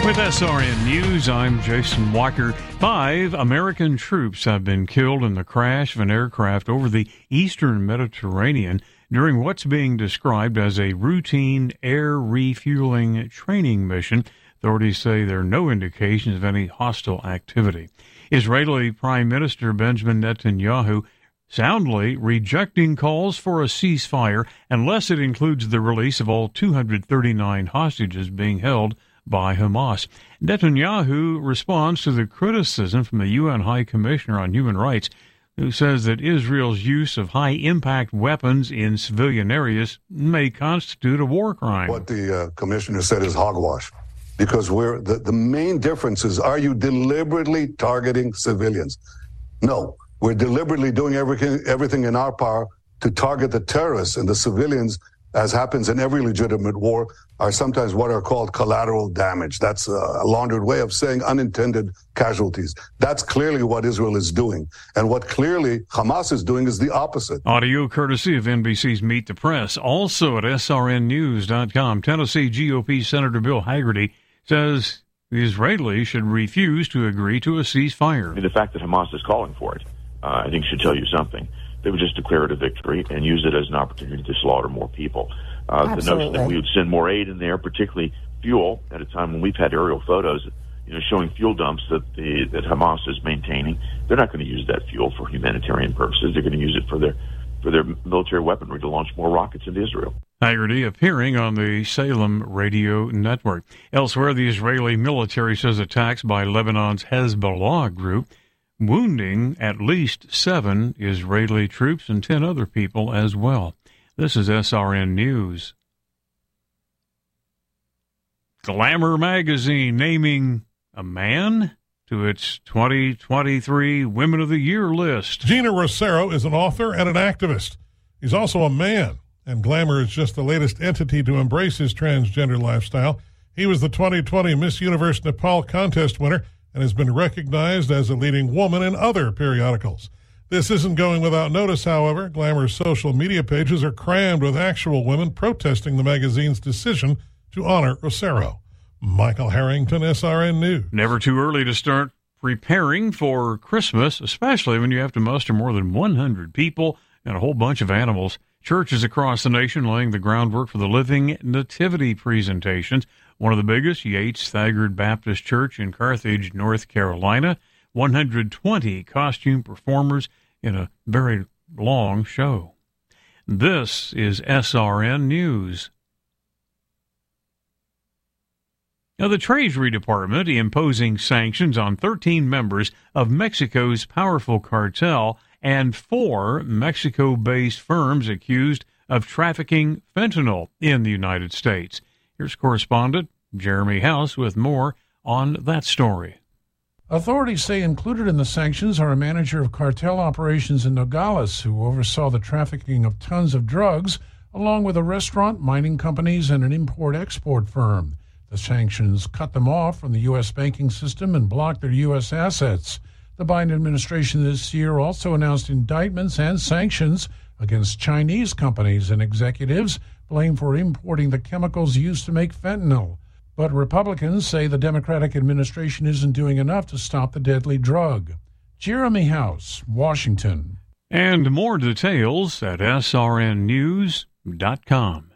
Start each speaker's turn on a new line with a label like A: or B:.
A: With SRN News, I'm Jason Walker. 5 American troops have been killed in the crash of an aircraft over the eastern Mediterranean during what's being described as a routine air refueling training mission. Authorities say there are no indications of any hostile activity. Israeli Prime Minister Benjamin Netanyahu soundly rejecting calls for a ceasefire unless it includes the release of all 239 hostages being held by Hamas. Netanyahu responds to the criticism from the UN High Commissioner on Human Rights, who says that Israel's use of high-impact weapons in civilian areas may constitute a war crime.
B: What the commissioner said is hogwash, because the main difference is, are you deliberately targeting civilians? No, we're deliberately doing everything in our power to target the terrorists, and the civilians, as happens in every legitimate war, are sometimes what are called collateral damage. That's a laundered way of saying unintended casualties. That's clearly what Israel is doing. And what clearly Hamas is doing is the opposite.
A: Audio courtesy of NBC's Meet the Press. Also at srnnews.com, Tennessee GOP Senator Bill Hagerty says the Israelis should refuse to agree to a ceasefire.
C: The fact that Hamas is calling for it, I think should tell you something. They would just declare it a victory and use it as an opportunity to slaughter more people. The notion that we would send more aid in there, particularly fuel, at a time when we've had aerial photos, showing fuel dumps that Hamas is maintaining. They're not going to use that fuel for humanitarian purposes. They're going to use it for their military weaponry to launch more rockets into Israel.
A: Hagerty appearing on the Salem radio network. Elsewhere, the Israeli military says attacks by Lebanon's Hezbollah group wounding at least 7 Israeli troops and 10 other people as well. This is SRN News. Glamour magazine naming a man to its 2023 Women of the Year list.
D: Gina Rosero is an author and an activist. He's also a man, and Glamour is just the latest entity to embrace his transgender lifestyle. He was the 2020 Miss Universe Nepal contest winner and has been recognized as a leading woman in other periodicals. This isn't going without notice, however. Glamour's social media pages are crammed with actual women protesting the magazine's decision to honor Rosero. Michael Harrington, SRN News.
A: Never too early to start preparing for Christmas, especially when you have to muster more than 100 people and a whole bunch of animals. Churches across the nation laying the groundwork for the Living Nativity presentations. One of the biggest, Yates Thagard Baptist Church in Carthage, North Carolina. 120 costume performers in a very long show. This is SRN News. Now, the Treasury Department imposing sanctions on 13 members of Mexico's powerful cartel and 4 Mexico-based firms accused of trafficking fentanyl in the United States. Here's correspondent Jeremy House with more on that story.
E: Authorities say included in the sanctions are a manager of cartel operations in Nogales who oversaw the trafficking of tons of drugs, along with a restaurant, mining companies, and an import-export firm. The sanctions cut them off from the U.S. banking system and blocked their U.S. assets. The Biden administration this year also announced indictments and sanctions against Chinese companies and executives blamed for importing the chemicals used to make fentanyl. But Republicans say the Democratic administration isn't doing enough to stop the deadly drug. Jeremy House, Washington.
A: And more details at srnnews.com.